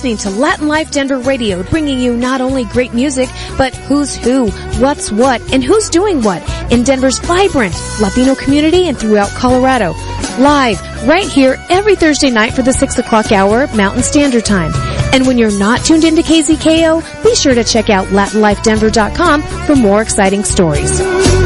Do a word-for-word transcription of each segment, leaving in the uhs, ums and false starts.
listening to Latin Life Denver Radio, bringing you not only great music, but who's who, what's what, and who's doing what in Denver's vibrant Latino community and throughout Colorado. Live, right here every Thursday night for the six o'clock hour Mountain Standard Time. And when you're not tuned into K Z K O, be sure to check out Latin Life Denver dot com for more exciting stories.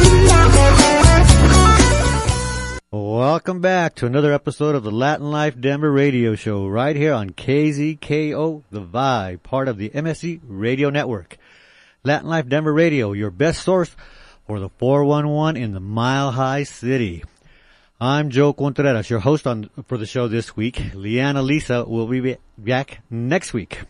Welcome back to another episode of the Latin Life Denver Radio Show right here on K Z K O, The Vibe, part of the M S C Radio Network. Latin Life Denver Radio, your best source for the four one one in the Mile High City. I'm Joe Contreras, your host on for the show this week. Liana Lisa will be back next week.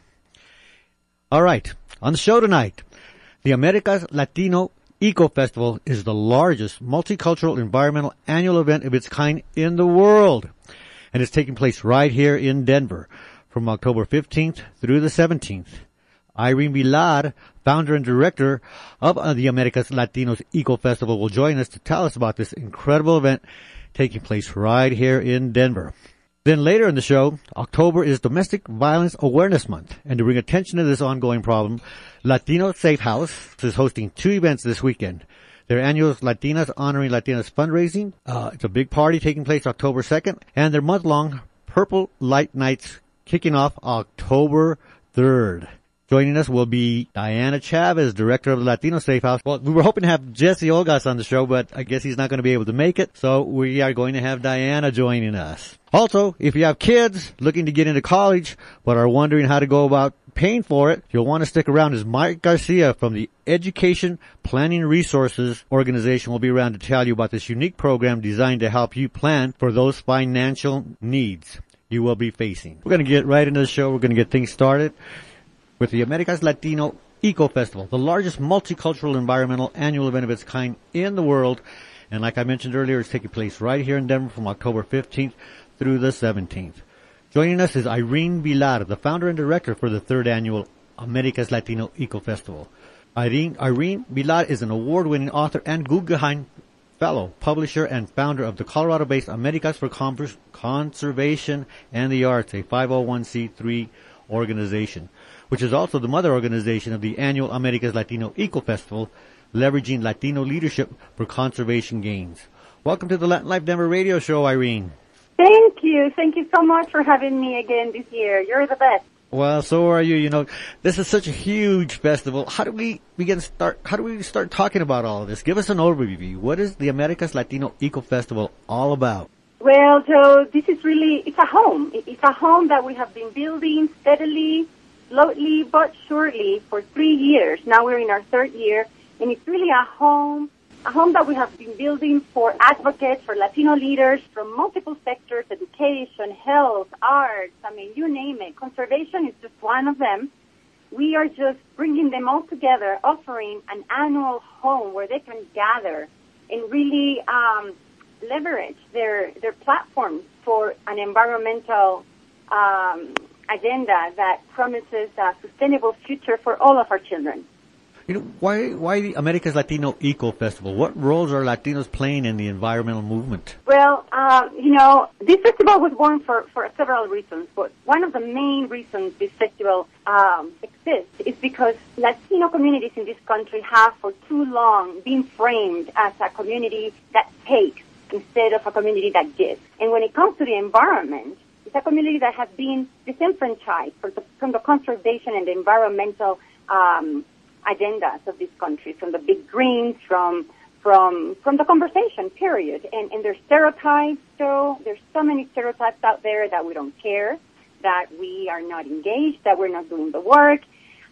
All right, on the show tonight, the Americas Latino Eco Festival is the largest multicultural environmental annual event of its kind in the world, and it's taking place right here in Denver from October fifteenth through the seventeenth. Irene Villar, founder and director of the Americas Latinos Eco Festival, will join us to tell us about this incredible event taking place right here in Denver. Then later in the show, October is Domestic Violence Awareness Month, and to bring attention to this ongoing problem, Latino Safe House is hosting two events this weekend. Their annual Latinas Honoring Latinas fundraising, uh, it's a big party taking place October second, and their month-long Purple Light Nights kicking off October third. Joining us will be Diana Chavez, director of the Latino Safe House. Well, we were hoping to have Jesse Olgas on the show, but I guess he's not going to be able to make it, so we are going to have Diana joining us. Also, if you have kids looking to get into college but are wondering how to go about paying for it, you'll want to stick around as Mike Garcia from the Education Planning Resources Organization will be around to tell you about this unique program designed to help you plan for those financial needs you will be facing. We're going to get right into the show. We're going to get things started with the Americas Latino Eco Festival, the largest multicultural environmental annual event of its kind in the world. And like I mentioned earlier, it's taking place right here in Denver from October fifteenth through the seventeenth. Joining us is Irene Villar, the founder and director for the third annual Americas Latino Eco Festival. Irene, Irene Villar is an award-winning author and Guggenheim Fellow, publisher, and founder of the Colorado-based Americas for Conservation and the Arts, a five oh one c three organization, which is also the mother organization of the annual Americas Latino Eco Festival, leveraging Latino leadership for conservation gains. Welcome to the Latin Life Denver Radio Show, Irene. Thank you. Thank you so much for having me again this year. You're the best. Well, so are you. You know, this is such a huge festival. How do we begin start, how do we start talking about all of this? Give us an overview. What is the Americas Latino Eco Festival all about? Well, Joe, this is really, it's a home. It's a home that we have been building steadily, slowly but surely for three years. Now we're in our third year, and it's really a home, a home that we have been building for advocates, for Latino leaders from multiple sectors, education, health, arts, I mean, you name it. Conservation is just one of them. We are just bringing them all together, offering an annual home where they can gather and really um, leverage their, their platforms for an environmental um agenda that promises a sustainable future for all of our children. You know, why why the Americas Latino Eco Festival? What roles are Latinos playing in the environmental movement? Well, uh, you know, this festival was born for, for several reasons, but one of the main reasons this festival um, exists is because Latino communities in this country have for too long been framed as a community that takes instead of a community that gives. And when it comes to the environment, it's a community that has been disenfranchised from the, from the conservation and the environmental um, agendas of this country, from the big greens, from from from the conversation, period. And, and there's stereotypes, so there's so many stereotypes out there that we don't care, that we are not engaged, that we're not doing the work.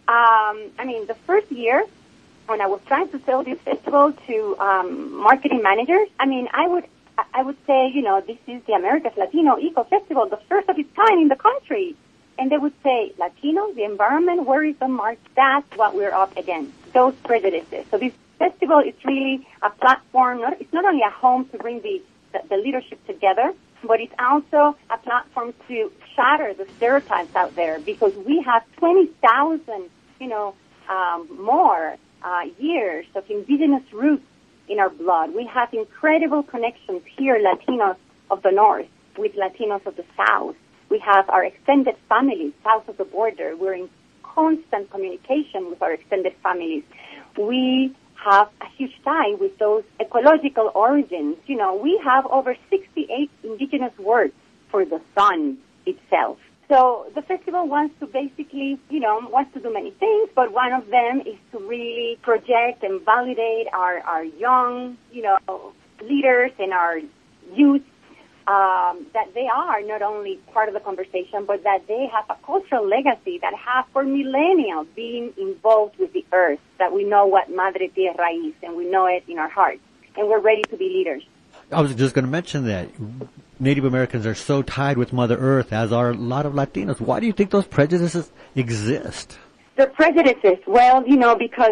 Um, I mean, the first year, when I was trying to sell this festival to um, marketing managers, I mean, I would I would say, you know, this is the Americas Latino Eco Festival, the first of its kind in the country. And they would say, Latino, the environment, where is the mark? That's what we're up against, those prejudices. So this festival is really a platform. Not, it's not only a home to bring the, the, the leadership together, but it's also a platform to shatter the stereotypes out there, because we have twenty thousand, you know, um, more uh, years of indigenous roots in our blood. We have incredible connections here, Latinos of the North, with Latinos of the South. We have our extended families south of the border. We're in constant communication with our extended families. We have a huge tie with those ecological origins. You know, we have over sixty-eight indigenous words for the sun itself. So the festival wants to basically, you know, wants to do many things, but one of them is to really project and validate our, our young, you know, leaders and our youth, um, that they are not only part of the conversation, but that they have a cultural legacy that have for millennia been involved with the earth, that we know what Madre Tierra is, and we know it in our hearts, and we're ready to be leaders. I was just going to mention that. Native Americans are so tied with Mother Earth, as are a lot of Latinos. Why do you think those prejudices exist? The prejudices, well, you know, because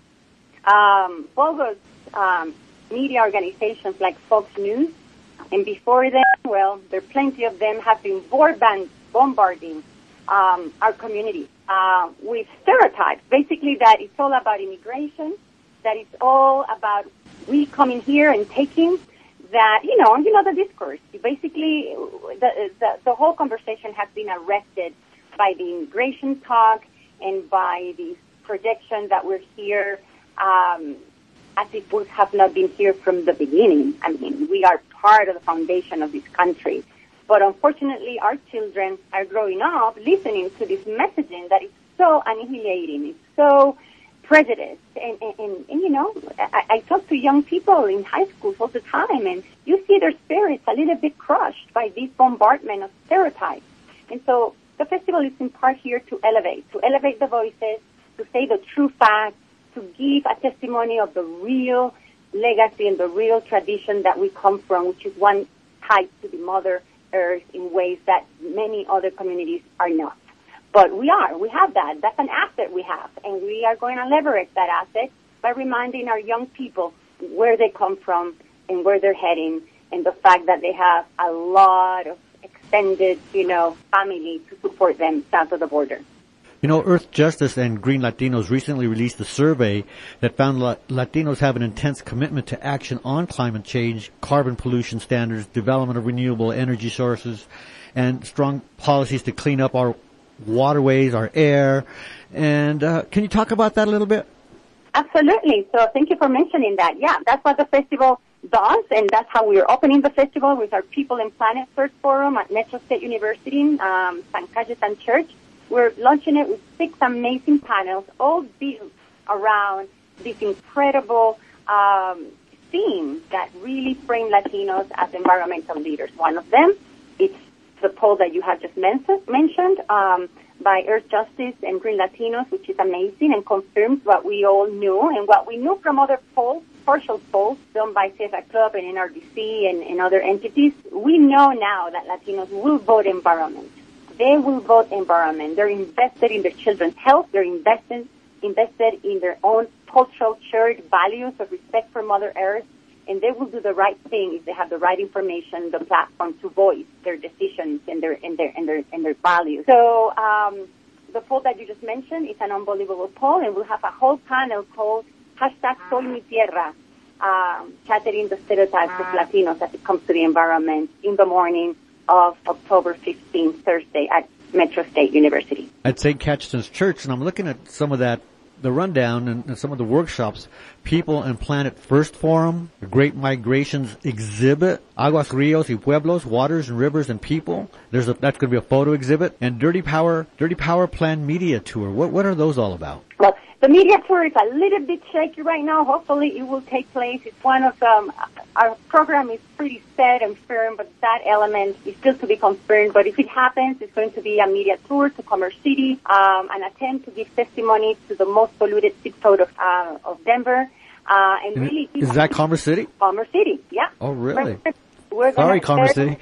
um, bogus um, media organizations like Fox News, and before them, well, there are plenty of them, have been bombarding, bombarding um, our community uh, with stereotypes, basically that it's all about immigration, that it's all about we coming here and taking. That, you know, you know, the discourse. Basically, the, the, the whole conversation has been arrested by the immigration talk and by the projection that we're here um, as if we have not been here from the beginning. I mean, we are part of the foundation of this country. But unfortunately, our children are growing up listening to this messaging that is so annihilating. It's so prejudice, and, and, and, and you know, I, I talk to young people in high schools all the time, and you see their spirits a little bit crushed by this bombardment of stereotypes. And so the festival is in part here to elevate, to elevate the voices, to say the true facts, to give a testimony of the real legacy and the real tradition that we come from, which is one tied to the Mother Earth in ways that many other communities are not. But we are. We have that. That's an asset we have. And we are going to leverage that asset by reminding our young people where they come from and where they're heading, and the fact that they have a lot of extended, you know, family to support them south of the border. You know, Earth Justice and Green Latinos recently released a survey that found La- Latinos have an intense commitment to action on climate change, carbon pollution standards, development of renewable energy sources, and strong policies to clean up our waterways, our air. And uh, can you talk about that a little bit? Absolutely. So thank you for mentioning that. Yeah, that's what the festival does, and that's how we're opening the festival with our People and Planet Search Forum at Metro State University, um, San Cayetan Church. We're launching it with six amazing panels, all built around this incredible um, theme that really frame Latinos as environmental leaders. One of them, it's the poll that you have just mentioned um, by Earth Justice and Green Latinos, which is amazing and confirms what we all knew and what we knew from other polls, partial polls done by Sierra Club and N R D C and, and other entities. We know now that Latinos will vote environment. They will vote environment. They're invested in their children's health. They're invested invested in their own cultural shared values of respect for Mother Earth. And they will do the right thing if they have the right information, the platform to voice their decisions and their and their and their and their values. So um, the poll that you just mentioned is an unbelievable poll, and we'll have a whole panel called hashtag Soy Mi Tierra, um, shattering the stereotypes of Latinos as it comes to the environment in the morning of October fifteenth, Thursday at Metro State University. At Saint Cajetan's Church, and I'm looking at some of that, the rundown and, and some of the workshops. People and Planet First Forum, the Great Migrations Exhibit, Aguas, Rios y Pueblos, Waters and Rivers and People. There's a, that's going to be a photo exhibit, and Dirty Power, Dirty Power Plan Media Tour. What, what are those all about? Well, the media tour is a little bit shaky right now. Hopefully it will take place. It's one of them. Our program is pretty set and firm, but that element is still to be confirmed. But if it happens, it's going to be a media tour to Commerce City, um, an attempt to give testimony to the most polluted zip code of, uh, of Denver. Uh, and really, is that Commerce City? Commerce City, yeah. Oh, really? We're Sorry, Commerce City.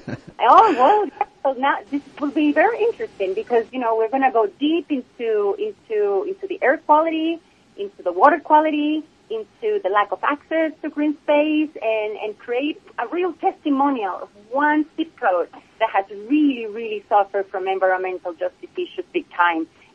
Oh, well, yeah. So now this will be very interesting because, you know, we're going to go deep into, into, into the air quality, into the water quality, into the lack of access to green space, and, and create a real testimonial of one zip code that has really, really suffered from environmental justice issues big time.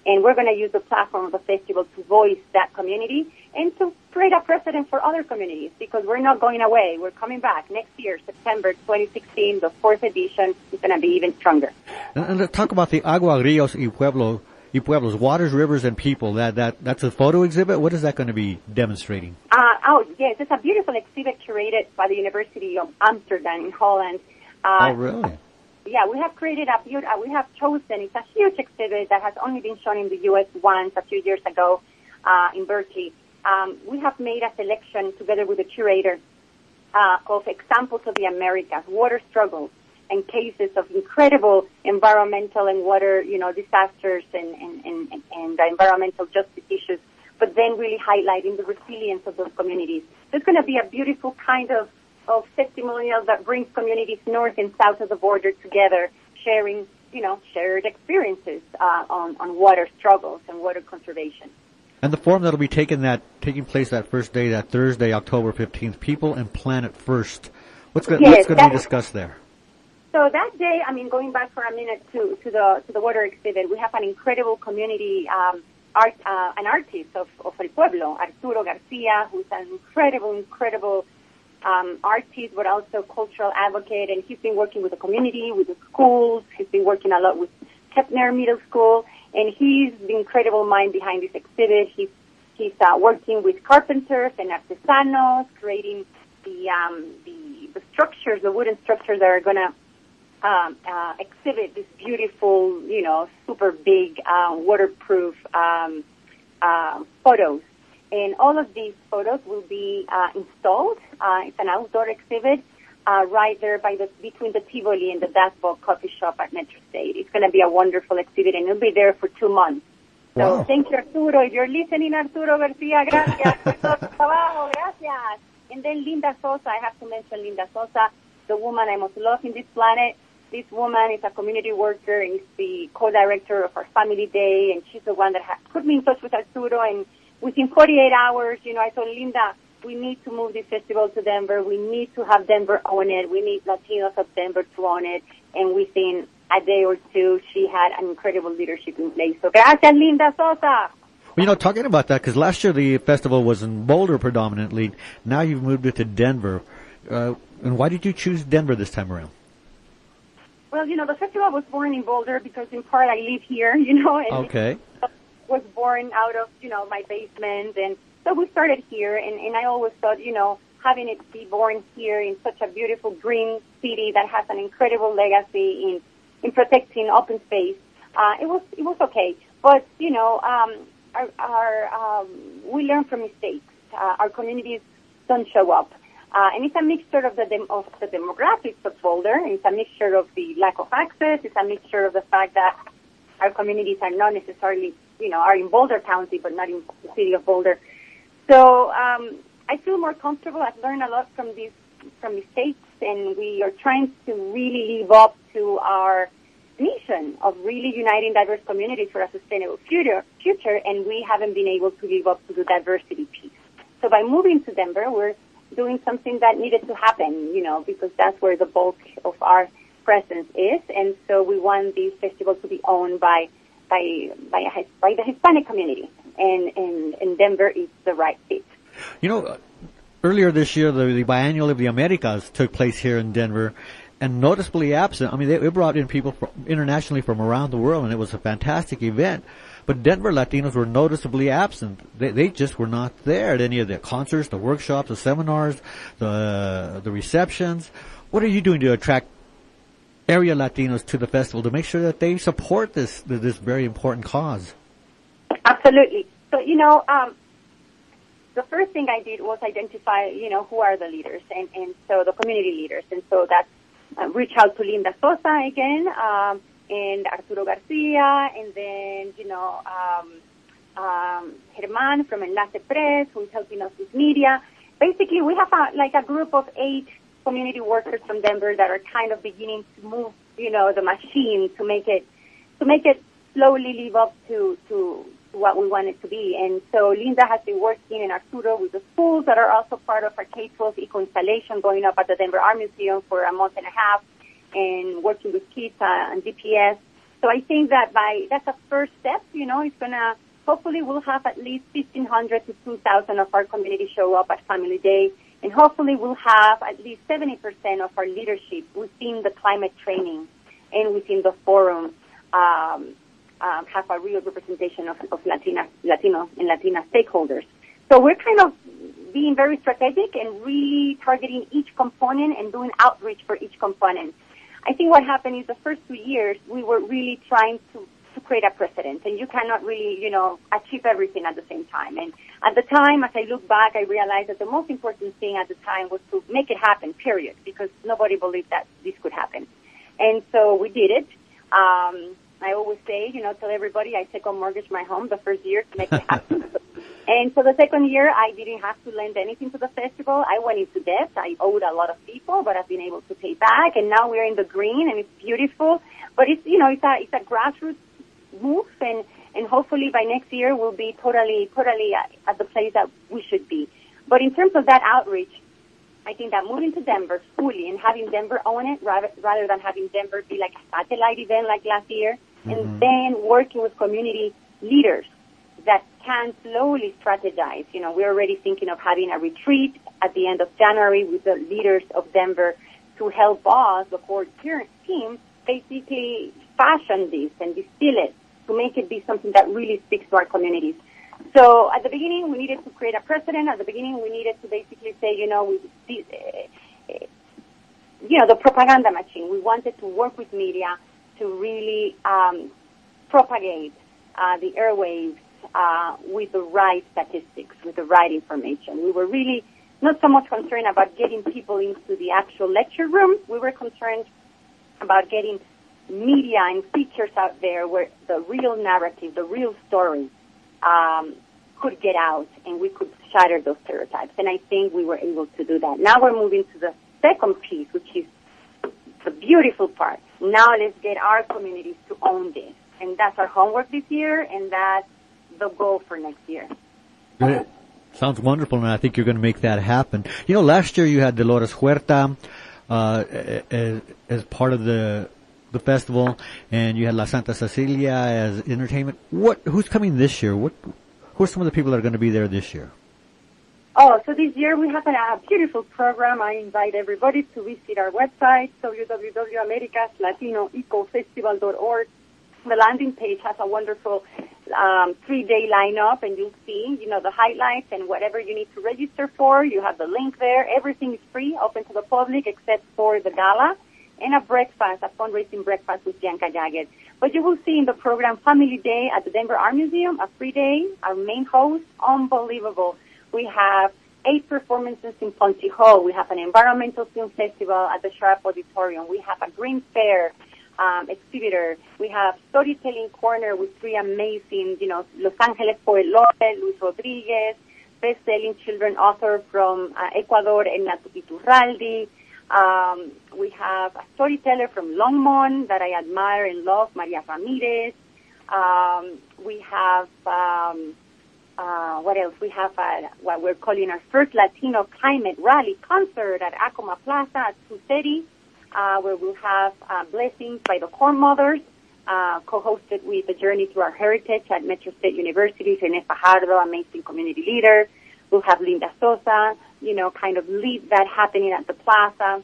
And we're going to use the platform of the festival to voice that community and to create a precedent for other communities, because we're not going away. We're coming back next year, September twenty sixteen, the fourth edition is going to be even stronger. And, and let's talk about the Agua, Rios y Pueblo, y Pueblos, waters, rivers, and people. That that that's a photo exhibit. What is that going to be demonstrating? Uh, oh, yes, it's a beautiful exhibit curated by the University of Amsterdam in Holland. Uh, oh, really? Yeah, we have created a beautiful, uh, we have chosen, it's a huge exhibit that has only been shown in the U S once a few years ago uh, in Berkeley. Um, we have made a selection together with the curator uh, of examples of the Americas, water struggles and cases of incredible environmental and water, you know, disasters and, and, and, and the environmental justice issues, but then really highlighting the resilience of those communities. There's going to be a beautiful kind of of testimonials that brings communities north and south of the border together, sharing, you know, shared experiences uh, on, on water struggles and water conservation. And the forum that'll be taking that taking place that first day, that Thursday, October fifteenth, People and Planet First. What's going yes, to be discussed there? So that day, I mean, going back for a minute to, to the to the water exhibit, we have an incredible community um, art, uh, an artist of, of El Pueblo, Arturo Garcia, who's an incredible, incredible Um, artist, but also cultural advocate, and he's been working with the community, with the schools. He's been working a lot with Kepner Middle School, and he's the incredible mind behind this exhibit. He's he's uh, working with carpenters and artesanos, creating the um, the, the structures, the wooden structures that are going to um, uh, exhibit this beautiful, you know, super big uh, waterproof um, uh, photos. And all of these photos will be uh, installed. Uh, it's an outdoor exhibit uh, right there by the between the Tivoli and the Dasbog coffee shop at Metro State. It's going to be a wonderful exhibit, and it'll be there for two months. So wow. Thank you, Arturo. If you're listening, Arturo Garcia, gracias por todo tu trabajo, gracias. And then Linda Sosa, I have to mention Linda Sosa, the woman I most love in this planet. This woman is a community worker and is the co-director of our Family Day, and she's the one that ha- put me in touch with Arturo, and within forty-eight hours, you know, I told Linda, we need to move this festival to Denver. We need to have Denver own it. We need Latinos of Denver to own it. And within a day or two, she had an incredible leadership in place. So gracias, Linda Sosa. Well, you know, talking about that, because last year the festival was in Boulder predominantly. Now you've moved it to Denver. Uh, and why did you choose Denver this time around? Well, you know, the festival was born in Boulder because in part I live here, you know. And okay. was born out of, you know, my basement, and so we started here, and, and I always thought, you know, having it be born here in such a beautiful green city that has an incredible legacy in, in protecting open space, uh, it was, it was okay. But, you know, um, our, our, um, we learn from mistakes. Uh, our communities don't show up. Uh, and it's a mixture of the, dem- of the demographics of Boulder. It's a mixture of the lack of access. It's a mixture of the fact that our communities are not necessarily, you know, are in Boulder County, but not in the city of Boulder. So um, I feel more comfortable. I've learned a lot from these from mistakes, and we are trying to really live up to our mission of really uniting diverse communities for a sustainable future. Future, and we haven't been able to live up to the diversity piece. So by moving to Denver, we're doing something that needed to happen, you know, because that's where the bulk of our presence is, and so we want this festival to be owned by by by, a, by the Hispanic community, and, and, and Denver is the right fit. You know, earlier this year, the, the Biennial of the Americas took place here in Denver, and noticeably absent. I mean, they, they brought in people from, internationally from around the world, and it was a fantastic event. But Denver Latinos were noticeably absent. They, they just were not there at any of the concerts, the workshops, the seminars, the the receptions. What are you doing to attract area Latinos to the festival to make sure that they support this this very important cause? Absolutely. So, you know, um, the first thing I did was identify, you know, who are the leaders, and, and so the community leaders. And so that's uh, reach out to Linda Sosa again, um, and Arturo Garcia, and then, you know, um, um, Germán from Enlace Press, who's helping us with media. Basically, we have a, like a group of eight community workers from Denver that are kind of beginning to move, you know, the machine to make it, to make it slowly live up to, to what we want it to be. And so Linda has been working in Arturo with the schools that are also part of our K twelve eco installation going up at the Denver Art Museum for a month and a half, and working with kids uh, and D P S. So I think that by, that's a first step, you know, it's gonna, hopefully we'll have at least fifteen hundred to two thousand of our community show up at Family Day, and hopefully we'll have at least seventy percent of our leadership within the climate training and within the forum um, um, have a real representation of, of Latina, Latino and Latina stakeholders. So we're kind of being very strategic and really targeting each component and doing outreach for each component. I think what happened is the first two years we were really trying to, to create a precedent, and you cannot really, you know, achieve everything at the same time. And at the time, as I look back, I realized that the most important thing at the time was to make it happen, period, because nobody believed that this could happen. And so we did it. Um, I always say, you know, tell everybody I take on mortgage my home the first year to make it happen. And so the second year, I didn't have to lend anything to the festival. I went into debt. I owed a lot of people, but I've been able to pay back. And now we're in the green, and it's beautiful. But it's, you know, it's a, it's a grassroots move, and, and hopefully by next year we'll be totally, totally at, at the place that we should be. But in terms of that outreach, I think that moving to Denver fully and having Denver own it rather, rather than having Denver be like a satellite event like last year, mm-hmm. and then working with community leaders that can slowly strategize. You know, we're already thinking of having a retreat at the end of January with the leaders of Denver to help us, the core team, basically fashion this and distill it to make it be something that really speaks to our communities. So at the beginning, we needed to create a precedent. At the beginning, we needed to basically say, you know, we, uh, you know, the propaganda machine. We wanted to work with media to really um, propagate uh, the airwaves uh, with the right statistics, with the right information. We were really not so much concerned about getting people into the actual lecture rooms. We were concerned about getting media and features out there where the real narrative, the real story, um, could get out, and we could shatter those stereotypes. And I think we were able to do that. Now we're moving to the second piece, which is the beautiful part. Now let's get our communities to own this. And that's our homework this year, and that's the goal for next year. Good. Sounds wonderful, and I think you're going to make that happen. You know, last year you had Dolores Huerta uh, as, as part of the the festival, and you had La Santa Cecilia as entertainment. What? Who's coming this year? What? Who are some of the people that are going to be there this year? Oh, so this year we have a, a beautiful program. I invite everybody to visit our website, w w w dot americas latino eco festival dot org. The landing page has a wonderful um, three-day lineup, and you'll see, you know, the highlights and whatever you need to register for. You have the link there. Everything is free, open to the public, except for the gala and a breakfast, a fundraising breakfast with Bianca Jagged. But you will see in the program Family Day at the Denver Art Museum, a free day. Our main host, unbelievable. We have eight performances in Ponce Hall. We have an environmental film festival at the Sharp Auditorium. We have a green fair um, exhibitor. We have storytelling corner with three amazing, you know, Los Angeles poet laureate, Luis Rodriguez, best-selling children author from uh, Ecuador, Elna Iturralde. Um, we have a storyteller from Longmont that I admire and love, Maria Ramirez. Um, we have, um, uh, what else? We have a, what we're calling our first Latino climate rally concert at Acoma Plaza at two thirty, uh, where we'll have uh, blessings by the Corn Mothers, uh, co-hosted with the Journey Through Our Heritage at Metro State University, René Fajardo, amazing community leader. We'll have Linda Sosa, you know, kind of lead that happening at the plaza.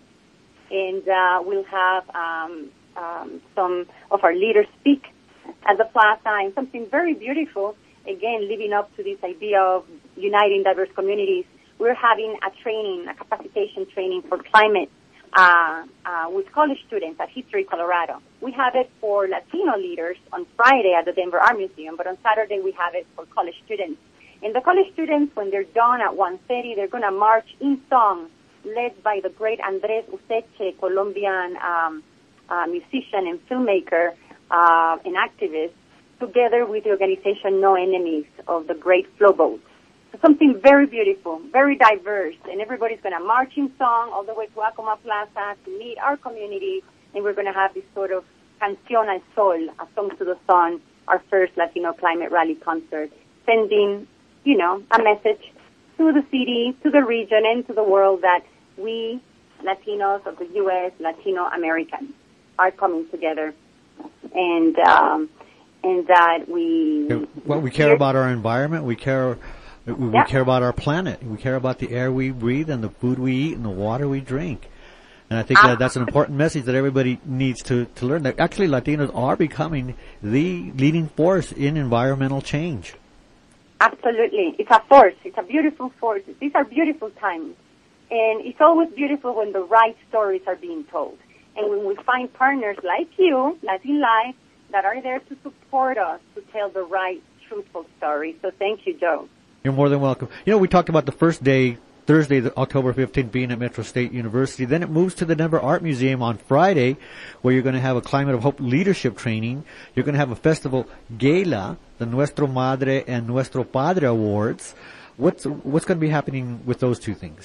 And uh, we'll have um, um, some of our leaders speak at the plaza, and something very beautiful, again, living up to this idea of uniting diverse communities. We're having a training, a capacitation training for climate uh, uh, with college students at History Colorado. We have it for Latino leaders on Friday at the Denver Art Museum, but on Saturday we have it for college students. And the college students, when they're done at one thirty, they're going to march in song, led by the great Andres Useche, Colombian um, uh, musician and filmmaker uh, and activist, together with the organization No Enemies of the Great Flow Boats. So something very beautiful, very diverse, and everybody's going to march in song all the way to Acoma Plaza to meet our community, and we're going to have this sort of Canción al Sol, a song to the sun, our first Latino climate rally concert, sending, you know, a message to the city, to the region, and to the world that we, Latinos of the U S, Latino Americans, are coming together and um, and that we well, we care about our environment. We care we, we yeah. care about our planet. We care about the air we breathe and the food we eat and the water we drink. And I think that that's an important message that everybody needs to, to learn, that actually Latinos are becoming the leading force in environmental change. Absolutely. It's a force. It's a beautiful force. These are beautiful times. And it's always beautiful when the right stories are being told. And when we find partners like you, Latin Life, that are there to support us to tell the right, truthful story. So thank you, Joe. You're more than welcome. You know, we talked about the first day, Thursday, October fifteenth, being at Metro State University. Then it moves to the Denver Art Museum on Friday, where you're going to have a Climate of Hope leadership training. You're going to have a festival gala, the Nuestro Madre and Nuestro Padre Awards. What's what's going to be happening with those two things?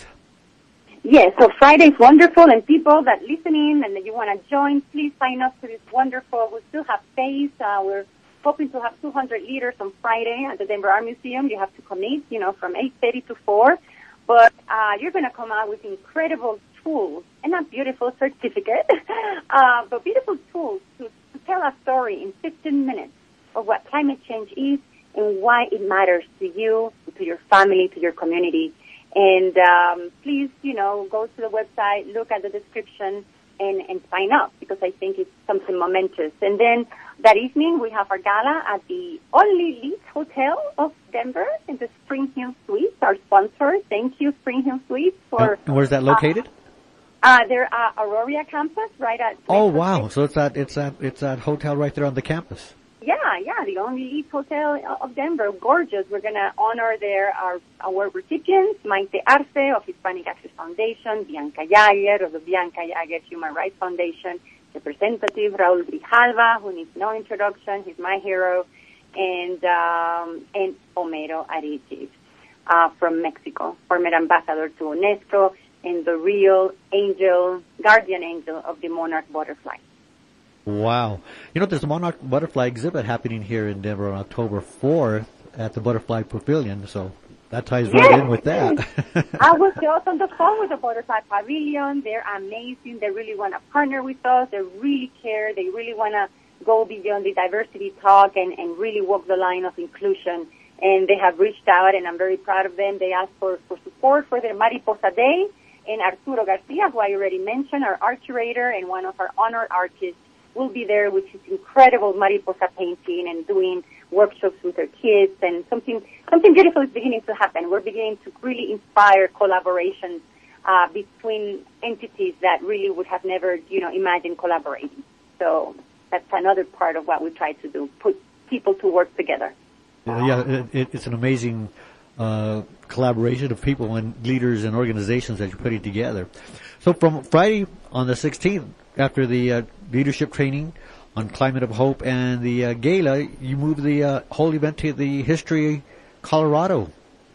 Yes, so Friday is wonderful, and people that listening and that you want to join, please sign up to this wonderful. We still have space. Uh, we're hoping to have two hundred leaders on Friday at the Denver Art Museum. You have to commit, you know, from eight thirty to four. But uh, you're going to come out with incredible tools, and a beautiful certificate, uh, but beautiful tools to, to tell a story in fifteen minutes of what climate change is and why it matters to you, to your family, to your community. And um, please, you know, go to the website, look at the description, and, and sign up, because I think it's something momentous. And then that evening, we have our gala at the only elite hotel of Denver in the Spring Hill Suites, our sponsor. Thank you, Spring Hill Suites. For, uh, where's that located? Uh, uh, they're at Aurora campus, right at... Oh, wow. So it's that, it's that, it's that hotel right there on the campus. Yeah, yeah, the only elite hotel of Denver. Gorgeous. We're going to honor there our award recipients, Maite Arce of Hispanic Access Foundation, Bianca Jager of the Bianca Jager Human Rights Foundation, Representative Raul Grijalva, who needs no introduction. He's my hero, and um, and Homero Aritis uh, from Mexico, former ambassador to UNESCO, and the real angel, guardian angel of the monarch butterfly. Wow. You know, there's a monarch butterfly exhibit happening here in Denver on October fourth at the Butterfly Pavilion, so that ties right yes. in with that. I was just on the phone with the Butterfly Pavilion. They're amazing. They really want to partner with us. They really care. They really want to go beyond the diversity talk and, and really walk the line of inclusion. And they have reached out, and I'm very proud of them. They asked for, for support for their Mariposa Day. And Arturo Garcia, who I already mentioned, our art curator and one of our honored artists, will be there with his incredible mariposa painting and doing workshops with their kids, and something something beautiful is beginning to happen. We're beginning to really inspire collaborations uh, between entities that really would have never, you know, imagined collaborating. So that's another part of what we try to do, put people to work together. Uh, yeah, it, it, it's an amazing uh, collaboration of people and leaders and organizations that you're putting together. So from Friday on the sixteenth, after the uh, leadership training on Climate of Hope and the uh, gala, you move the uh, whole event to the History Colorado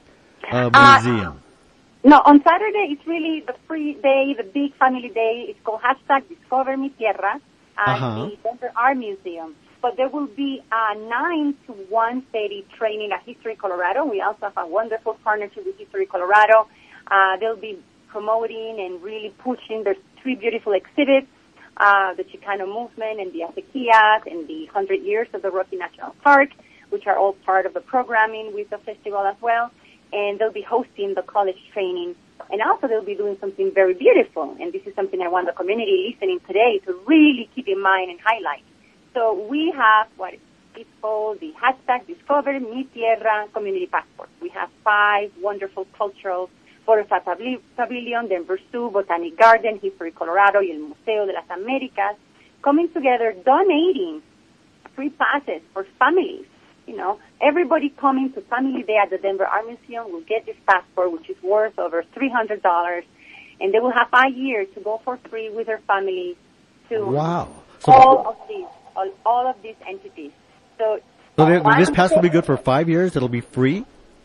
uh, Museum. Uh, no, on Saturday it's really the free day, the big family day. It's called hashtag Discover Mi Tierra at uh-huh. the Denver Art Museum. But there will be a nine to one thirty training at History Colorado. We also have a wonderful partnership with History Colorado. Uh, they'll be promoting and really pushing. There's three beautiful exhibits. Uh, the Chicano movement and the Acequias and the one hundred years of the Rocky National Park, which are all part of the programming with the festival as well. And they'll be hosting the college training. And also they'll be doing something very beautiful. And this is something I want the community listening today to really keep in mind and highlight. So we have what is called the hashtag Discover Mi Tierra Community Passport. We have five wonderful cultural Butterfly Pavilion, Denver Zoo, Botanic Garden, History Colorado, y el Museo de las Américas, coming together, donating free passes for families. You know, everybody coming to Family Day at the Denver Art Museum will get this passport, which is worth over three hundred dollars, and they will have a year to go for free with their families to wow. So all of these, all, all of these entities. So, so they, this pass will be good for five years. It'll be free.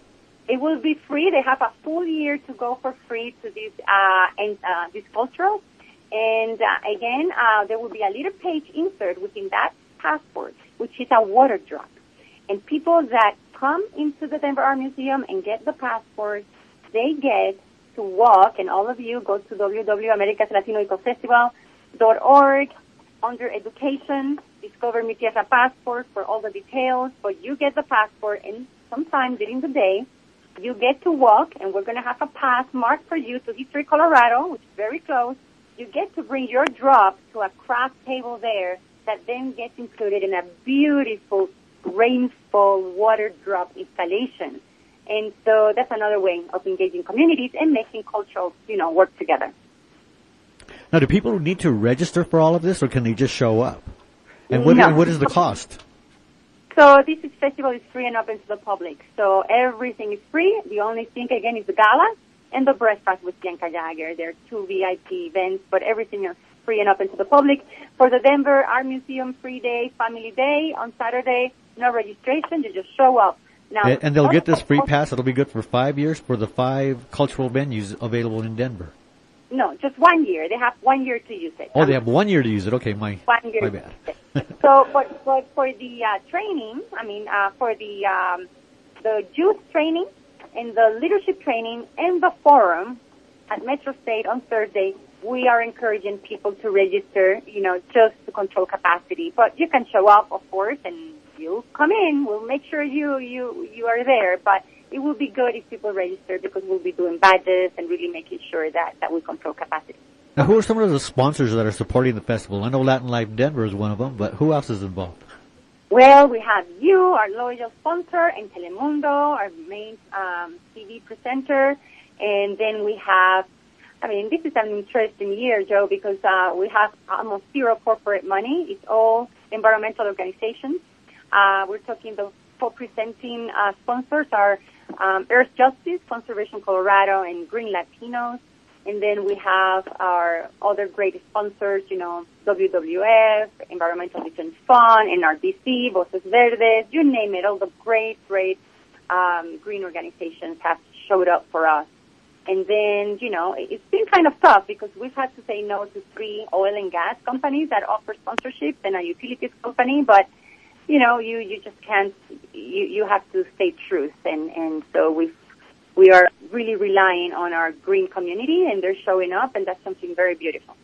It will be free. They have a full year to go for free to this uh, and uh, this cultural. And uh, again, uh, there will be a little page insert within that passport, which is a water drop. And people that come into the Denver Art Museum and get the passport, they get to walk. And all of you go to w w w dot americas latino eco festival dot org under education. Discover Mi Tierra passport for all the details, but you get the passport, and sometime during the day, you get to walk, and we're going to have a pass marked for you to History, Colorado, which is very close. You get to bring your drop to a craft table there that then gets included in a beautiful rainfall water drop installation. And so that's another way of engaging communities and making cultural, you know, work together. Now, do people need to register for all of this, or can they just show up? And what, No. what is the cost? So this is, festival is free and open to the public. So everything is free. The only thing, again, is the gala and the breakfast with Bianca Jagger. There are two V I P events, but everything is free and open to the public. For the Denver Art Museum free day, family day on Saturday, no registration. You just show up. Now, And, and they'll get this free pass. It'll be good for five years for the five cultural venues available in Denver. No, just one year. They have one year to use it. Oh, they have one year to use it. Okay, my, One year. my bad. So, but, but for the uh, training, I mean, uh, for the um, the youth training and the leadership training and the forum at Metro State on Thursday, we are encouraging people to register, you know, just to control capacity. But you can show up, of course, and you come in. We'll make sure you, you, you are there. But it will be good if people register because we'll be doing badges and really making sure that, that we control capacity. Now, who are some of the sponsors that are supporting the festival? I know Latin Life Denver is one of them, but who else is involved? Well, we have you, our loyal sponsor, and Telemundo, our main um, T V presenter. And then we have, I mean, this is an interesting year, Joe, because uh, we have almost zero corporate money. It's all environmental organizations. Uh, we're talking the co-presenting uh, sponsors are um, Earth Justice, Conservation Colorado, and Green Latinos. And then we have our other great sponsors, you know, W W F, Environmental Defense Fund, N R D C, Voces Verdes, you name it. All the great, great um, green organizations have showed up for us. And then, you know, it's been kind of tough because we've had to say no to three oil and gas companies that offer sponsorships and a utilities company. But, you know, you, you just can't, you, you have to stay truth. And, and so we've We are really relying on our green community, and they're showing up, and that's something very beautiful.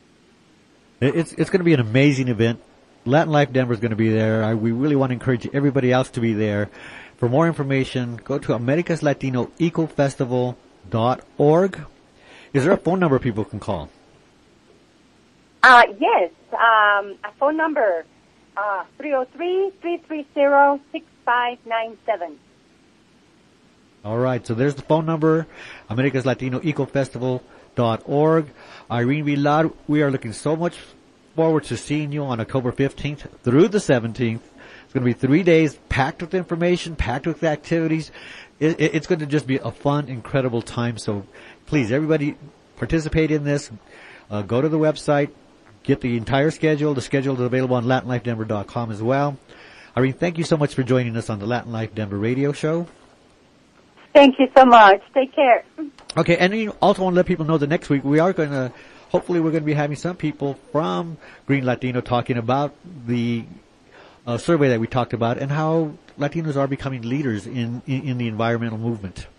It's it's going to be an amazing event. Latin Life Denver is going to be there. I, we really want to encourage everybody else to be there. For more information, go to Americas Latino Eco Festival dot org. Is there a phone number people can call? Uh, yes, um, a phone number, uh, three oh three, three three zero, six five nine seven. All right, so there's the phone number, Americas Latino Eco Festival dot org. Irene Villar, we are looking so much forward to seeing you on October fifteenth through the seventeenth. It's going to be three days packed with information, packed with activities. It, it, it's going to just be a fun, incredible time. So please, everybody, participate in this. Uh, go to the website, get the entire schedule. The schedule is available on Latin Life Denver dot com as well. Irene, thank you so much for joining us on the Latin Life Denver radio show. Thank you so much. Take care. Okay, and you also want to let people know that next week we are going to, hopefully we're going to be having some people from Green Latino talking about the uh, survey that we talked about and how Latinos are becoming leaders in, in, in the environmental movement.